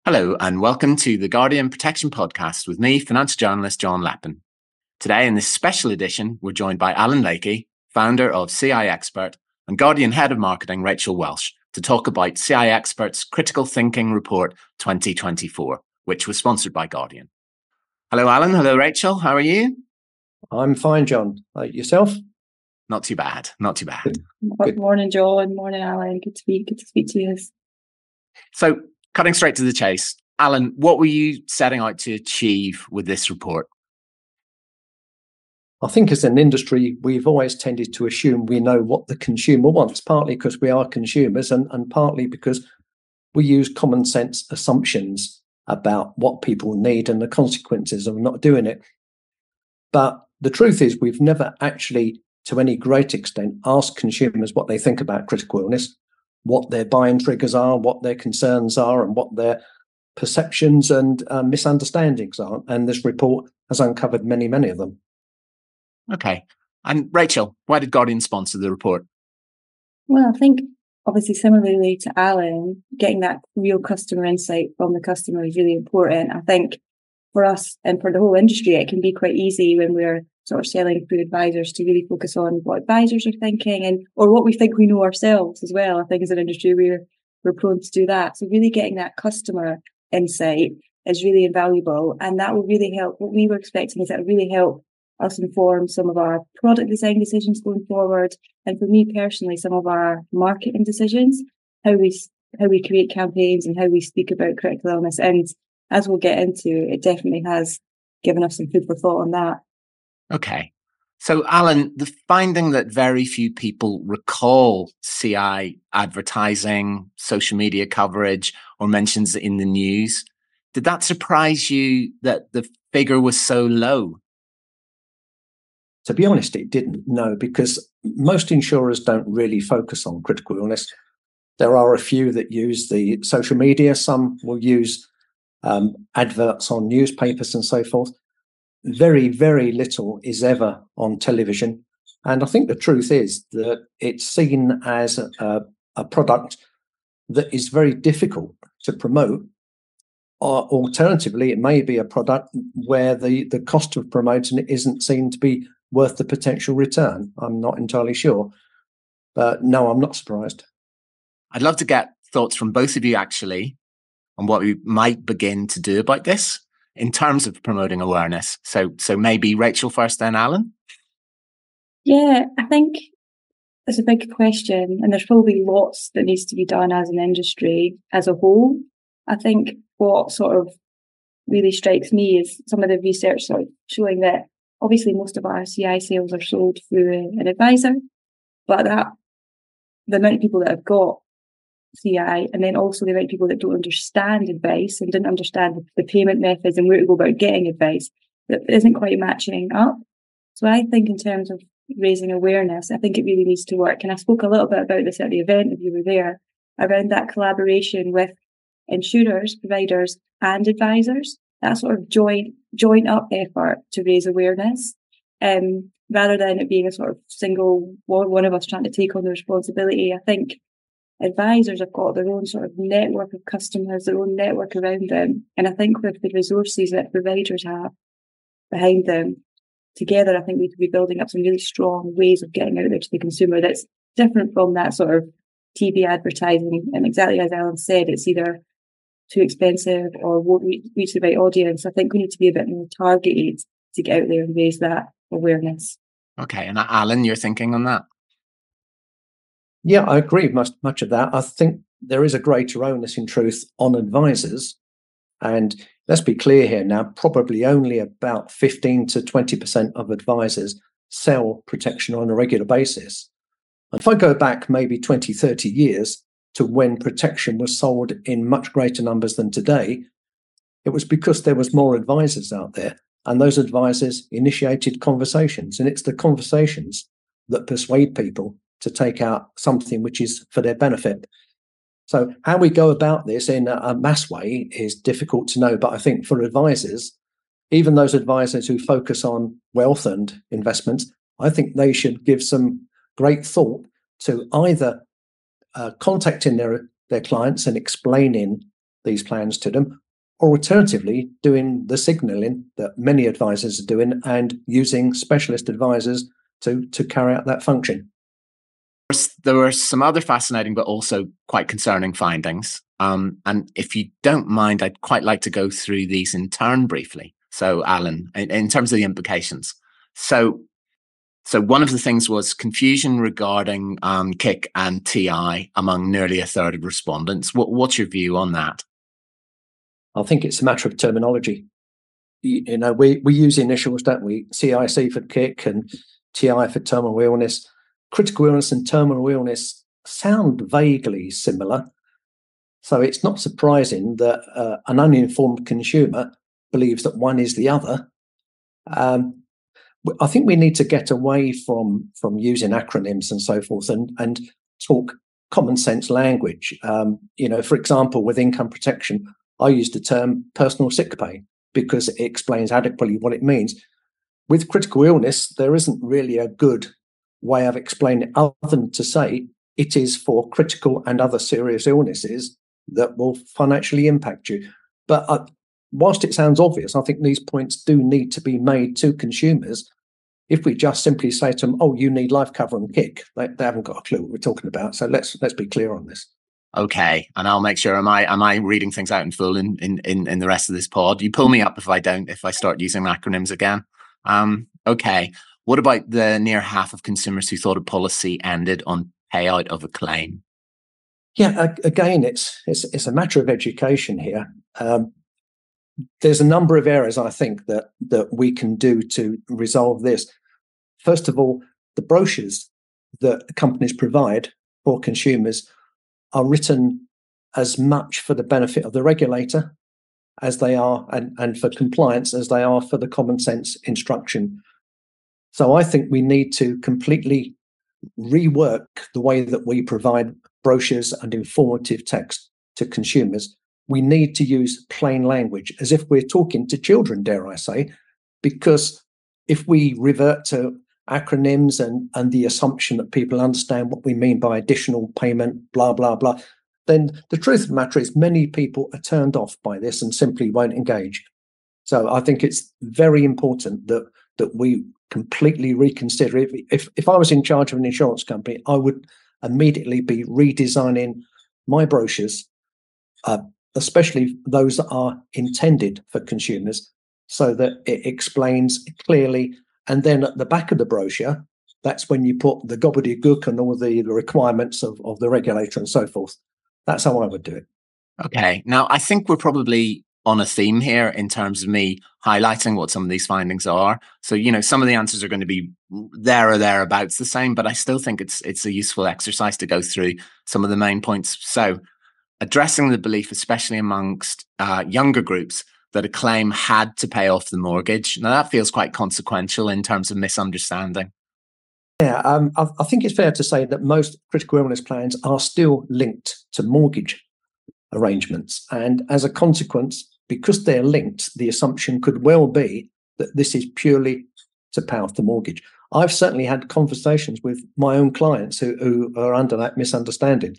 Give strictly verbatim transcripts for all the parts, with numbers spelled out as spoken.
Hello, and welcome to the Guardian Protection Podcast with me, financial journalist John Lappin. Today, in this special edition, we're joined by Alan Lakey, founder of C I Expert, and Guardian Head of Marketing Rachel Welsh, to talk about C I Expert's Critical Thinking Report twenty twenty-four, which was sponsored by Guardian. Hello, Alan. Hello, Rachel. How are you? I'm fine, John. Uh, yourself? Not too bad. Not too bad. Good, Good morning, John. Morning, Alan. Good to speak. Good to speak to you. So, cutting straight to the chase, Alan, what were you setting out to achieve with this report? I think as an industry, we've always tended to assume we know what the consumer wants, partly because we are consumers and, and partly because we use common sense assumptions about what people need and the consequences of not doing it. But the truth is we've never actually, to any great extent, asked consumers what they think about critical illness, what their buying triggers are, what their concerns are, and what their perceptions and uh, misunderstandings are. And this report has uncovered many, many of them. Okay. And Rachel, why did Guardian sponsor the report? Well, I think obviously similarly to Alan, getting that real customer insight from the customer is really important. I think for us and for the whole industry, it can be quite easy when we're sort of selling through advisors to really focus on what advisors are thinking and or what we think we know ourselves as well. I think as an industry, we're we're prone to do that. So really getting that customer insight is really invaluable. And that will really help. What we were expecting is that will really help us inform some of our product design decisions going forward. And for me personally, some of our marketing decisions, how we how we create campaigns and how we speak about critical illness. And as we'll get into, it definitely has given us some food for thought on that. Okay. So, Alan, the finding that very few people recall C I advertising, social media coverage, or mentions in the news, did that surprise you that the figure was so low? To be honest, it didn't, no, because most insurers don't really focus on critical illness. There are a few that use the social media. Some will use um, adverts on newspapers and so forth. Very, very little is ever on television. And I think the truth is that it's seen as a, a product that is very difficult to promote. Or alternatively, it may be a product where the, the cost of promoting it isn't seen to be worth the potential return. I'm not entirely sure. But no, I'm not surprised. I'd love to get thoughts from both of you, actually, on what we might begin to do about this in terms of promoting awareness. So so maybe Rachel first, then Alan? Yeah, I think it's a big question, and there's probably lots that needs to be done as an industry as a whole. I think what sort of really strikes me is some of the research sort of showing that obviously most of our C I sales are sold through an advisor, but that the amount of people that have got C I, and then also the amount of people that don't understand advice and didn't understand the payment methods and where to go about getting advice, that isn't quite matching up. So I think in terms of raising awareness, I think it really needs to work. And I spoke a little bit about this at the event, if you were there, around that collaboration with insurers, providers, and advisors. That sort of joint joint up effort to raise awareness, um, rather than it being a sort of single one of us trying to take on the responsibility. I think advisors have got their own sort of network of customers, their own network around them. And I think with the resources that providers have behind them, together, I think we could be building up some really strong ways of getting out there to the consumer that's different from that sort of T V advertising. And exactly as Alan said, it's either too expensive or won't reach the right audience. I think we need to be a bit more targeted to get out there and raise that awareness. Okay. And Alan, you're thinking on that? Yeah, I agree with much, much of that. I think there is a greater onus in truth on advisors. And let's be clear here now, probably only about fifteen to twenty percent of advisors sell protection on a regular basis. If I go back maybe twenty, thirty years to when protection was sold in much greater numbers than today, it was because there was more advisors out there. And those advisors initiated conversations. And it's the conversations that persuade people to take out something which is for their benefit. So how we go about this in a mass way is difficult to know. But I think for advisors, even those advisors who focus on wealth and investments, I think they should give some great thought to either uh, contacting their, their clients and explaining these plans to them, or alternatively, doing the signalling that many advisors are doing and using specialist advisors to, to carry out that function. There were some other fascinating but also quite concerning findings. Um, and if you don't mind, I'd quite like to go through these in turn briefly. So, Alan, in, in terms of the implications. So, so one of the things was confusion regarding um, K I C and T I among nearly a third of respondents. What, what's your view on that? I think it's a matter of terminology. You, you know, we, we use initials, don't we? C I C for K I C and T I for terminal illness. Critical illness and terminal illness sound vaguely similar. So it's not surprising that uh, an uninformed consumer believes that one is the other. Um, I think we need to get away from, from using acronyms and so forth and, and talk common sense language. Um, you know, for example, with income protection, I use the term personal sick pay because it explains adequately what it means. With critical illness, there isn't really a good way of explaining it other than to say it is for critical and other serious illnesses that will financially impact you. But uh, whilst it sounds obvious, I think these points do need to be made to consumers. If we just simply say to them, oh, you need life cover and K I C, they, they haven't got a clue what we're talking about. So let's let's be clear on this. Okay, and I'll make sure. Am I am I reading things out in full in in in, in the rest of this pod? You pull me up if I don't. If I start using acronyms again. Um, okay. What about the near half of consumers who thought a policy ended on payout of a claim? Yeah, again, it's it's it's a matter of education here. Um, there's a number of areas I think that that we can do to resolve this. First of all, the brochures that companies provide for consumers are written as much for the benefit of the regulator as they are, and, and for compliance as they are for the common sense instruction. So I think we need to completely rework the way that we provide brochures and informative text to consumers. We need to use plain language as if we're talking to children, dare I say, because if we revert to acronyms and, and the assumption that people understand what we mean by additional payment, blah, blah, blah, then the truth of the matter is many people are turned off by this and simply won't engage. So I think it's very important that that we completely reconsider. If, if, if I was in charge of an insurance company, I would immediately be redesigning my brochures, uh, especially those that are intended for consumers, so that it explains clearly. And then at the back of the brochure, that's when you put the gobbledygook and all the, the requirements of, of the regulator and so forth. That's how I would do it. Okay. Now, I think we're probably on a theme here in terms of me highlighting what some of these findings are. So, you know, some of the answers are going to be there or thereabouts the same, but I still think it's it's a useful exercise to go through some of the main points. So, addressing the belief, especially amongst uh, younger groups, that a claim had to pay off the mortgage. Now, that feels quite consequential in terms of misunderstanding. Yeah, um, I, I think it's fair to say that most critical illness plans are still linked to mortgage arrangements. And as a consequence, because they're linked, the assumption could well be that this is purely to pay off the mortgage. I've certainly had conversations with my own clients who, who are under that misunderstanding.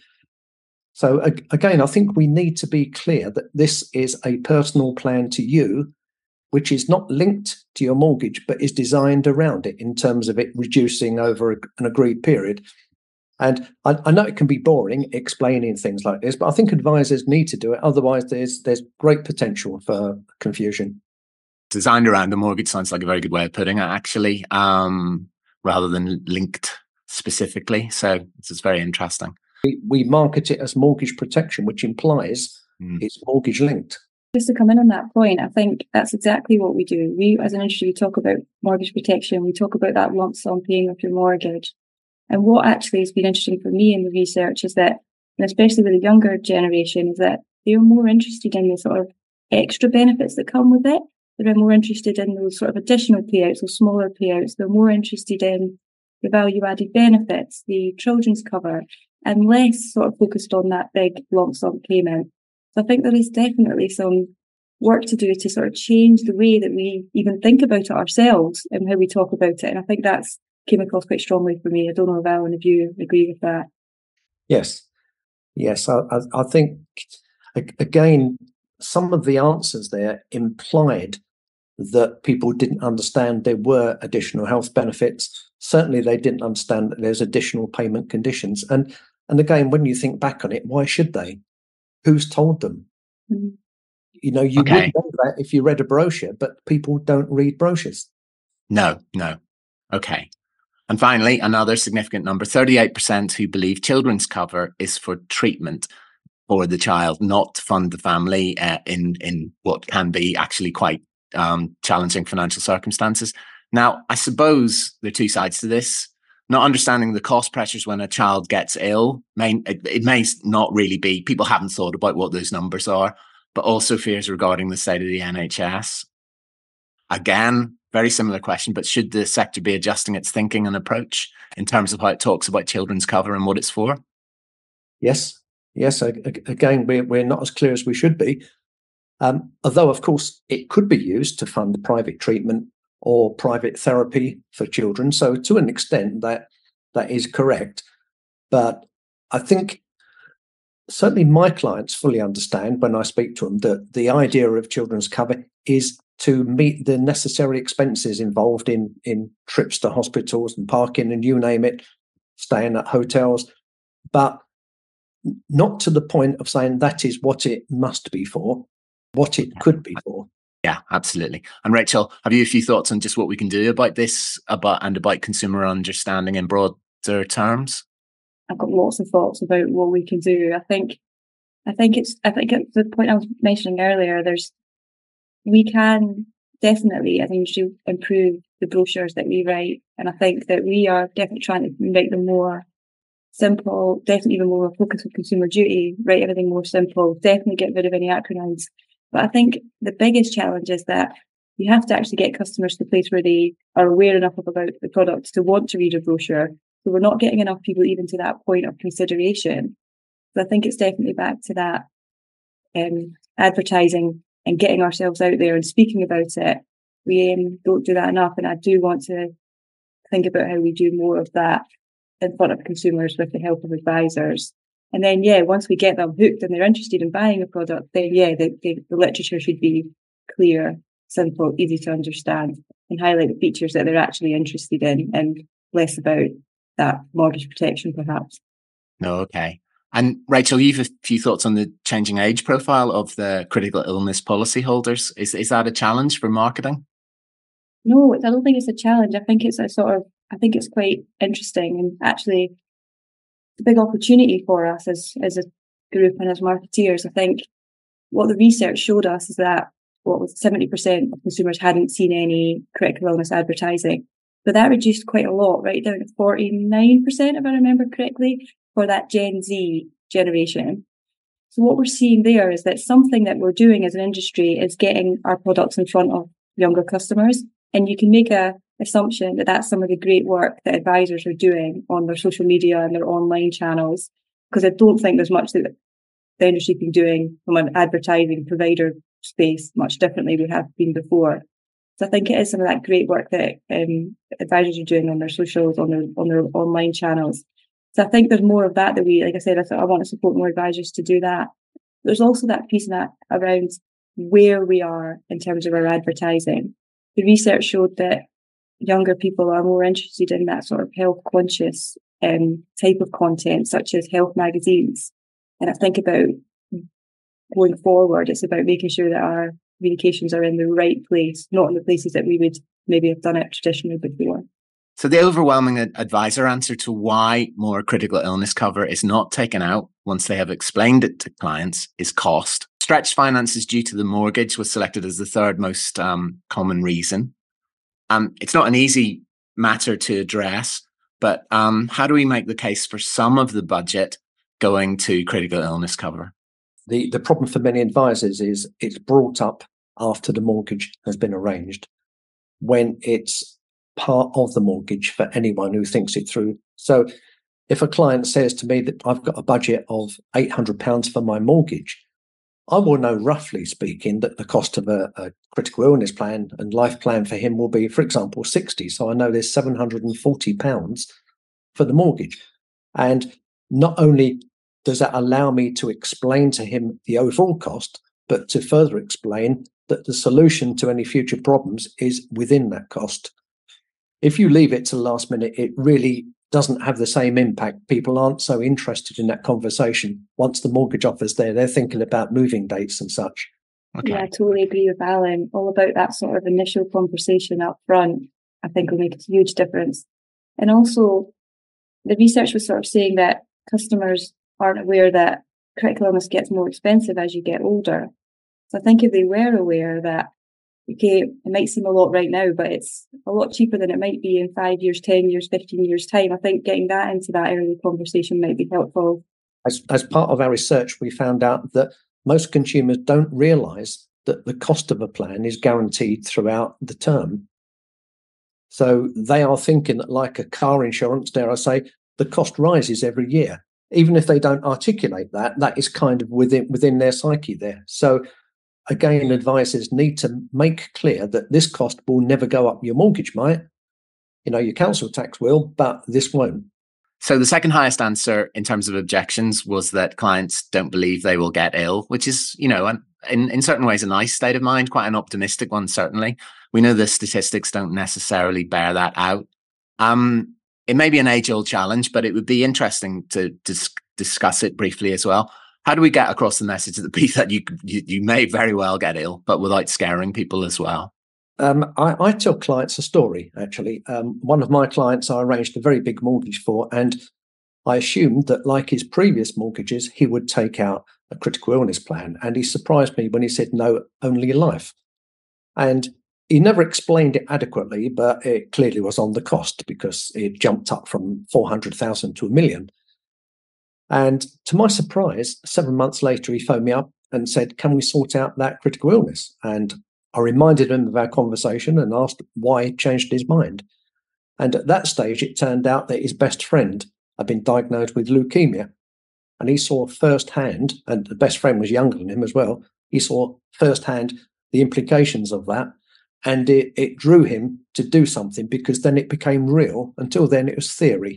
So again, I think we need to be clear that this is a personal plan to you, which is not linked to your mortgage, but is designed around it in terms of it reducing over an agreed period. And I, I know it can be boring explaining things like this, but I think advisors need to do it. Otherwise, there's there's great potential for confusion. Designed around the mortgage sounds like a very good way of putting it, actually, um, rather than linked specifically. So this is very interesting. We, we market it as mortgage protection, which implies mm. it's mortgage linked. Just to come in on that point, I think that's exactly what we do. We, as an industry, we talk about mortgage protection. We talk about that lump sum paying off your mortgage. And what actually has been interesting for me in the research is that, and especially with the younger generation, is that they're more interested in the sort of extra benefits that come with it. They're more interested in those sort of additional payouts or smaller payouts. They're more interested in the value-added benefits, the children's cover, and less sort of focused on that big lump sum payment. So I think there is definitely some work to do to sort of change the way that we even think about it ourselves and how we talk about it. And I think that's came across quite strongly for me. I don't know if Alan, if you agree with that. Yes, yes. I, I, I think again, some of the answers there implied that people didn't understand there were additional health benefits. Certainly, they didn't understand that there's additional payment conditions. And and again, when you think back on it, why should they? Who's told them? Mm-hmm. You know, you okay. wouldn't know that if you read a brochure, but people don't read brochures. No, no. Okay. And finally, another significant number, thirty-eight percent who believe children's cover is for treatment for the child, not to fund the family uh, in, in what can be actually quite um, challenging financial circumstances. Now, I suppose there are two sides to this. Not understanding the cost pressures when a child gets ill, may, it, it may not really be, people haven't thought about what those numbers are, but also fears regarding the state of the N H S. Again, very similar question, but should the sector be adjusting its thinking and approach in terms of how it talks about children's cover and what it's for? Yes, yes. Again, we're, we're not as clear as we should be. Um, although, of course, it could be used to fund private treatment or private therapy for children. So to an extent, that that is correct. But I think certainly my clients fully understand when I speak to them that the idea of children's cover is to meet the necessary expenses involved in, in trips to hospitals and parking and you name it, staying at hotels, but not to the point of saying that is what it must be for, what it could be for. Yeah, absolutely. And Rachel, have you a few thoughts on just what we can do about this about and about consumer understanding in broader terms? I've got lots of thoughts about what we can do. I think I think it's I think at the point I was mentioning earlier, there's we can definitely, as an industry, improve the brochures that we write. And I think that we are definitely trying to make them more simple, definitely even more focused on consumer duty, write everything more simple, definitely get rid of any acronyms. But I think the biggest challenge is that you have to actually get customers to the place where they are aware enough about the product to want to read a brochure. So we're not getting enough people even to that point of consideration. So I think it's definitely back to that um, advertising and getting ourselves out there and speaking about it. We um, don't do that enough. And I do want to think about how we do more of that in front of consumers with the help of advisors. And then, yeah, once we get them hooked and they're interested in buying a product, then, yeah, the, the, the literature should be clear, simple, easy to understand, and highlight the features that they're actually interested in and less about that mortgage protection, perhaps. No, okay. And Rachel, you've a few thoughts on the changing age profile of the critical illness policyholders. Is is that a challenge for marketing? No, I don't think it's a challenge. I think it's a sort of, I think it's quite interesting and actually a big opportunity for us as, as a group and as marketeers. I think what the research showed us is that what was seventy percent of consumers hadn't seen any critical illness advertising. But that reduced quite a lot, right down to forty-nine percent, if I remember correctly, for that Gen Z generation. So what we're seeing there is that something that we're doing as an industry is getting our products in front of younger customers. And you can make a assumption that that's some of the great work that advisors are doing on their social media and their online channels, because I don't think there's much that the industry can be doing from an advertising provider space much differently than we have been before. So I think it is some of that great work that um, advisors are doing on their socials, on their on their online channels. So I think there's more of that that we, like I said, I thought I want to support more advisors to do that. There's also that piece of that around where we are in terms of our advertising. The research showed that younger people are more interested in that sort of health conscious um, type of content, such as health magazines. And I think about going forward, it's about making sure that our communications are in the right place, not in the places that we would maybe have done it traditionally before. So the overwhelming advisor answer to why more critical illness cover is not taken out once they have explained it to clients is cost. Stretched finances due to the mortgage was selected as the third most um, common reason. Um, it's not an easy matter to address, but um, how do we make the case for some of the budget going to critical illness cover? The the problem for many advisors is it's brought up after the mortgage has been arranged, when it's part of the mortgage for anyone who thinks it through. So if a client says to me that I've got a budget of eight hundred pounds for my mortgage, I will know, roughly speaking, that the cost of a, a critical illness plan and life plan for him will be, for example, sixty. So I know there's seven hundred forty pounds for the mortgage. And not only does that allow me to explain to him the overall cost, but to further explain that the solution to any future problems is within that cost? If you leave it to the last minute, it really doesn't have the same impact. People aren't so interested in that conversation. Once the mortgage offer's there, they're thinking about moving dates and such. Okay. Yeah, I totally agree with Alan. All about that sort of initial conversation up front, I think will make a huge difference. And also, the research was sort of saying that customers aren't aware that critical illness gets more expensive as you get older. So I think if they were aware that, okay, it might seem a lot right now, but it's a lot cheaper than it might be in five years, ten years, fifteen years time. I think getting that into that early conversation might be helpful. As, as part of our research, we found out that most consumers don't realise that the cost of a plan is guaranteed throughout the term. So they are thinking that, like a car insurance, dare I say, the cost rises every year. Even if they don't articulate that, that is kind of within within their psyche there. So again, advisors need to make clear that this cost will never go up. Your mortgage might, you know, your council tax will, but this won't. So the second highest answer in terms of objections was that clients don't believe they will get ill, which is, you know, an, in, in certain ways a nice state of mind, quite an optimistic one, certainly. We know the statistics don't necessarily bear that out. Um, it may be an age-old challenge, but it would be interesting to dis- discuss it briefly as well. How do we get across the message to the piece that you, you you may very well get ill, but without scaring people as well? Um, I, I tell clients a story, actually. Um, one of my clients I arranged a very big mortgage for, and I assumed that, like his previous mortgages, he would take out a critical illness plan. And he surprised me when he said, no, only life. And he never explained it adequately, but it clearly was on the cost because it jumped up from four hundred thousand to a million. And to my surprise, seven months later, he phoned me up and said, can we sort out that critical illness? And I reminded him of our conversation and asked why he changed his mind. And at that stage, it turned out that his best friend had been diagnosed with leukemia. And he saw firsthand, and the best friend was younger than him as well, he saw firsthand the implications of that. And it, it drew him to do something because then it became real. Until then, it was theory.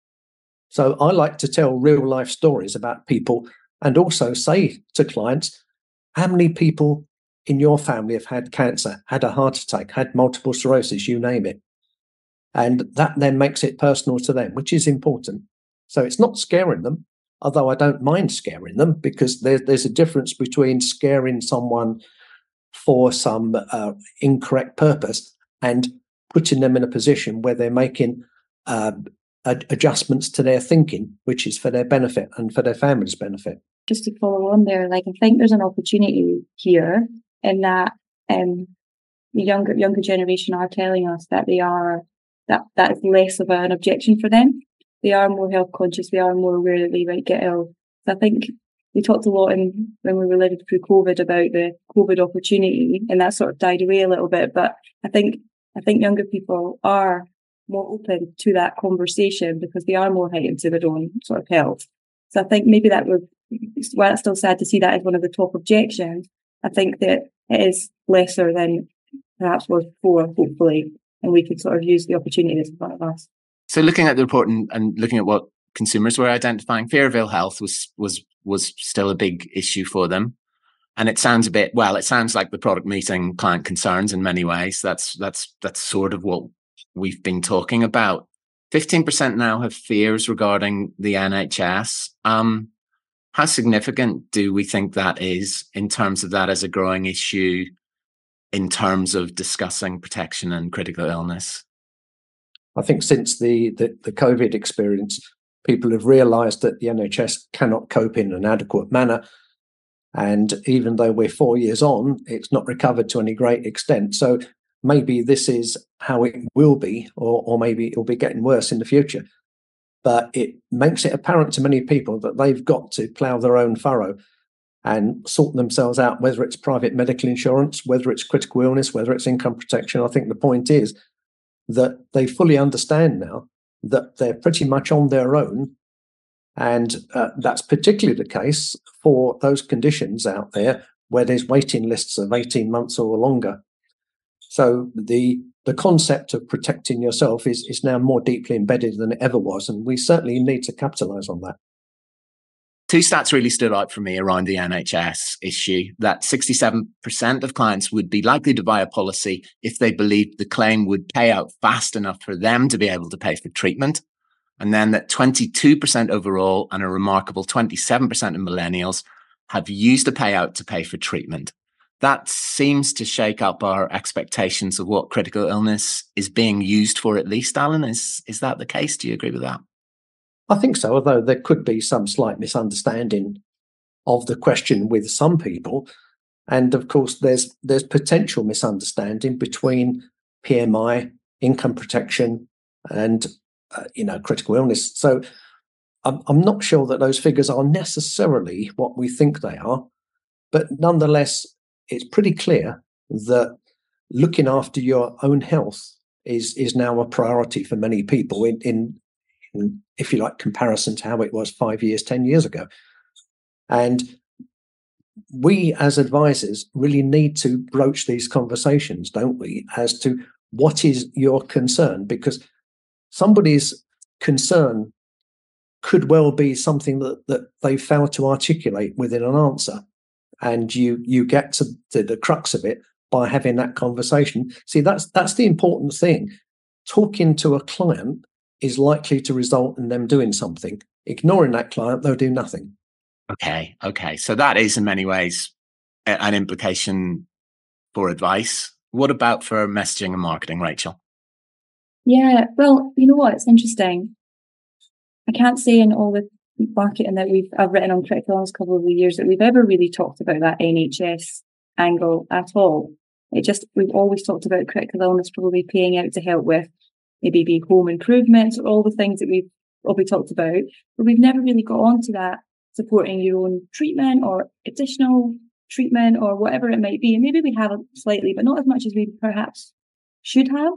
So I like to tell real life stories about people and also say to clients, how many people in your family have had cancer, had a heart attack, had multiple sclerosis, you name it. And that then makes it personal to them, which is important. So it's not scaring them, although I don't mind scaring them because there, there's a difference between scaring someone for some uh, incorrect purpose and putting them in a position where they're making uh, ad- adjustments to their thinking, which is for their benefit and for their family's benefit. Just to follow on there, like I think there's an opportunity here in that um, the younger younger generation are telling us that they are that that is less of an objection for them. They are more health conscious. They are more aware that they might get ill. So I think we talked a lot in when we were living through COVID about the COVID opportunity, and that sort of died away a little bit. But I think I think younger people are more open to that conversation because they are more heightened to their own sort of health. So I think maybe that would, while it's still sad to see that as one of the top objections, I think that it is lesser than perhaps was before, hopefully, and we could sort of use the opportunities in front of us. So looking at the report and, and looking at what consumers were identifying, fear of ill health was was was still a big issue for them. And it sounds a bit, well, it sounds like the product meeting client concerns in many ways. That's that's that's sort of what we've been talking about. fifteen percent now have fears regarding the N H S. Um, how significant do we think that is in terms of that as a growing issue in terms of discussing protection and critical illness? I think since the, the, the COVID experience, people have realised that the N H S cannot cope in an adequate manner. And even though we're four years on, it's not recovered to any great extent. So maybe this is how it will be, or, or maybe it will be getting worse in the future. But it makes it apparent to many people that they've got to plough their own furrow and sort themselves out, whether it's private medical insurance, whether it's critical illness, whether it's income protection. I think the point is that they fully understand now that they're pretty much on their own. And uh, that's particularly the case for those conditions out there where there's waiting lists of eighteen months or longer. So the the concept of protecting yourself is, is now more deeply embedded than it ever was. And we certainly need to capitalize on that. Two stats really stood out for me around the N H S issue, that sixty-seven percent of clients would be likely to buy a policy if they believed the claim would pay out fast enough for them to be able to pay for treatment. And then that twenty-two percent overall and a remarkable twenty-seven percent of millennials have used a payout to pay for treatment. That seems to shake up our expectations of what critical illness is being used for, at least, Alan. Is, is that the case? Do you agree with that? I think so, although there could be some slight misunderstanding of the question with some people. And of course, there's there's potential misunderstanding between P M I, income protection, and uh, you know critical illness. So I'm, I'm not sure that those figures are necessarily what we think they are, but nonetheless, it's pretty clear that looking after your own health is is now a priority for many people in, in in, if you like, comparison to how it was five years, ten years ago. And we as advisors really need to broach these conversations, don't we, as to what is your concern? Because somebody's concern could well be something that, that they fail to articulate within an answer. And you you get to, to the crux of it by having that conversation. See, that's that's the important thing. Talking to a client is likely to result in them doing something. Ignoring that client, they'll do nothing. Okay, okay. So that is in many ways a, an implication for advice. What about for messaging and marketing, Rachel? Yeah, well, you know what? It's interesting. I can't say in all the marketing that we've I've written on critical illness a couple of the years that we've ever really talked about that N H S angle at all. It just, we've always talked about critical illness probably paying out to help with maybe be home improvements or all the things that we've probably talked about, but we've never really got onto that supporting your own treatment or additional treatment or whatever it might be. And maybe we have slightly, but not as much as we perhaps should have.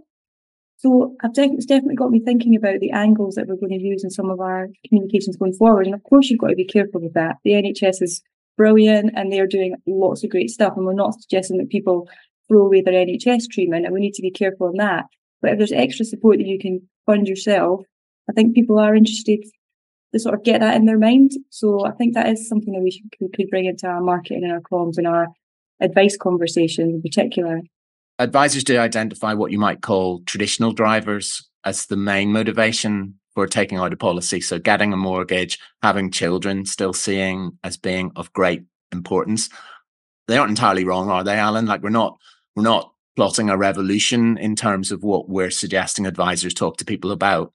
So I've def- it's definitely got me thinking about the angles that we're going to use in some of our communications going forward. And of course, you've got to be careful with that. The N H S is brilliant and they're doing lots of great stuff. And we're not suggesting that people throw away their N H S treatment, and we need to be careful on that. But if there's extra support that you can fund yourself, I think people are interested to sort of get that in their mind. So I think that is something that we, should, we could bring into our marketing and our comms and our advice conversation in particular. Advisors do identify what you might call traditional drivers as the main motivation for taking out a policy. So getting a mortgage, having children, still seeing as being of great importance. They aren't entirely wrong, are they, Alan? Like we're not, we're not plotting a revolution in terms of what we're suggesting advisors talk to people about.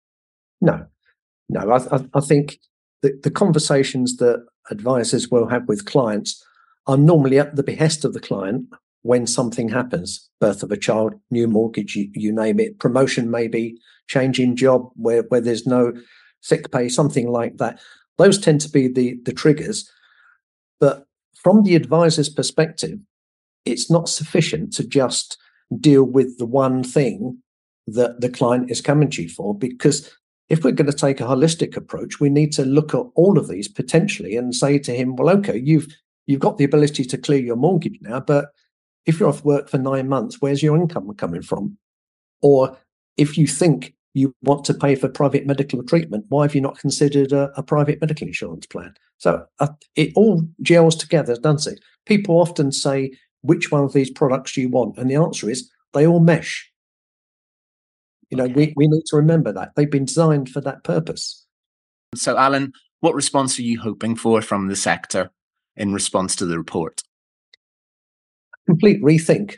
No, no. I, I, I think the, the conversations that advisors will have with clients are normally at the behest of the client when something happens. Birth of a child, new mortgage, you, you name it. Promotion maybe, changing job where, where there's no sick pay, something like that. Those tend to be the, the triggers. But from the advisor's perspective, it's not sufficient to just deal with the one thing that the client is coming to you for, because if we're going to take a holistic approach, we need to look at all of these potentially and say to him, well, okay, you've you've got the ability to clear your mortgage now, but if you're off work for nine months, where's your income coming from? Or if you think you want to pay for private medical treatment, why have you not considered a, a private medical insurance plan? So uh, it all gels together, doesn't it? People often say, which one of these products do you want? And the answer is they all mesh. You know, Okay. we, we need to remember that. They've been designed for that purpose. So, Alan, what response are you hoping for from the sector in response to the report? Complete rethink.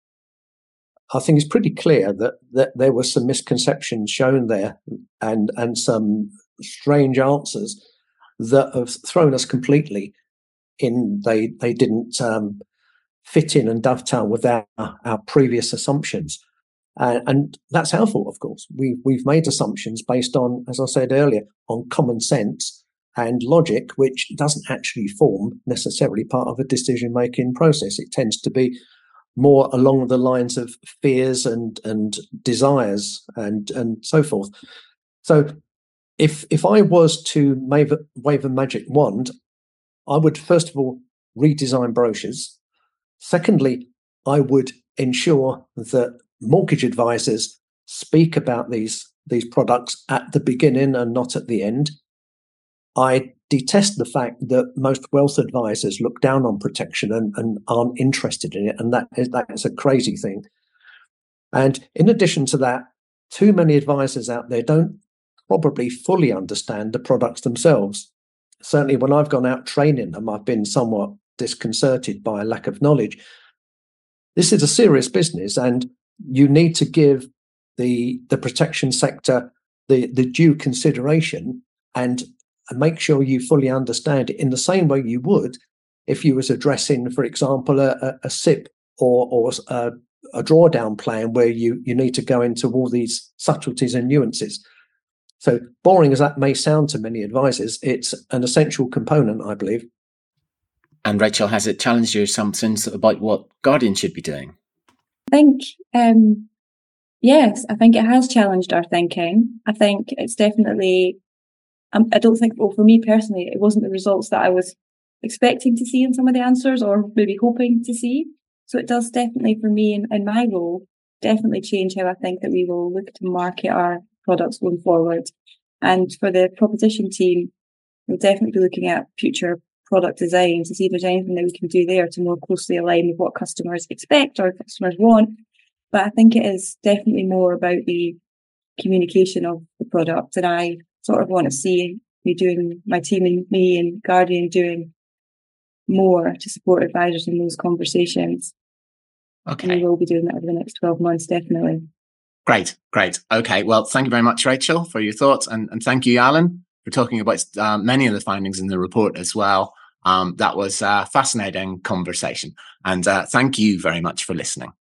I think it's pretty clear that, that there were some misconceptions shown there and, and some strange answers that have thrown us completely in. They, they didn't um, fit in and dovetail with our, our previous assumptions. Uh, and that's our fault, of course. We, we've made assumptions based on, as I said earlier, on common sense and logic, which doesn't actually form necessarily part of a decision-making process. It tends to be more along the lines of fears and, and desires and, and so forth. So if, if I was to wave, wave a magic wand, I would, first of all, redesign brochures. Secondly, I would ensure that mortgage advisors speak about these, these products at the beginning and not at the end. I detest the fact that most wealth advisors look down on protection and, and aren't interested in it. And that is, that is a crazy thing. And in addition to that, too many advisors out there don't probably fully understand the products themselves. Certainly when I've gone out training them, I've been somewhat disconcerted by a lack of knowledge. This is a serious business, and you need to give the the protection sector the, the due consideration and make sure you fully understand it in the same way you would if you was addressing, for example, a, a, a S I P or, or a, a drawdown plan where you, you need to go into all these subtleties and nuances. So boring as that may sound to many advisors, it's an essential component, I believe. And Rachel, has it challenged your assumptions about what Guardian should be doing? I think, um, yes, I think it has challenged our thinking. I think it's definitely, um, I don't think, well, for me personally, it wasn't the results that I was expecting to see in some of the answers or maybe hoping to see. So it does definitely, for me in, in my role, definitely change how I think that we will look to market our products going forward. And for the proposition team, we'll definitely be looking at future product design to see if there's anything that we can do there to more closely align with what customers expect or customers want. But I think it is definitely more about the communication of the product. And I sort of want to see me doing, my team and me and Guardian doing more to support advisors in those conversations. Okay. And we will be doing that over the next twelve months, definitely. Great, great. Okay, well, thank you very much, Rachel, for your thoughts. And, and thank you, Alan, for talking about uh, many of the findings in the report as well. Um, that was a fascinating conversation. And uh, thank you very much for listening.